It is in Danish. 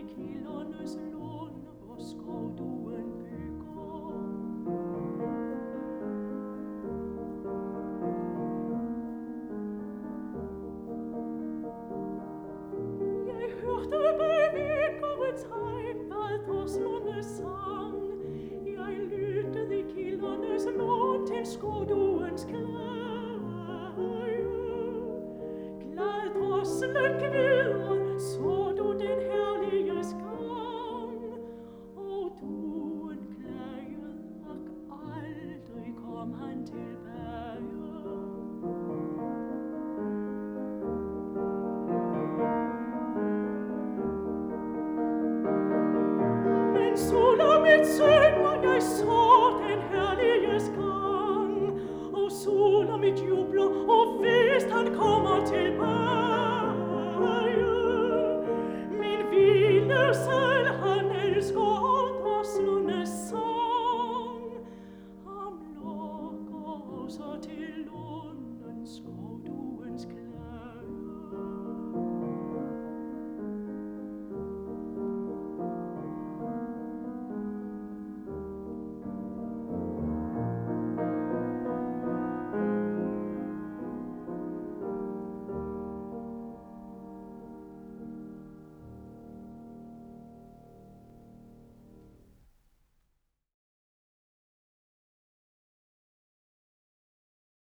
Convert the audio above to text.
kildernes lund, hvor skovduen bygger. Jeg hørte bag vinkerens hegn, hvad drosslerne sang. Jeg lyttede i kildernes lund til skovduens klage. Glad drosslen kvider, så du den herlige gang, og duen klagede, ak aldrig kom han tilbage. Men Sulamit synger, jeg så den herlige gang, og Sulamit jubler, og vist han kommer tilbage.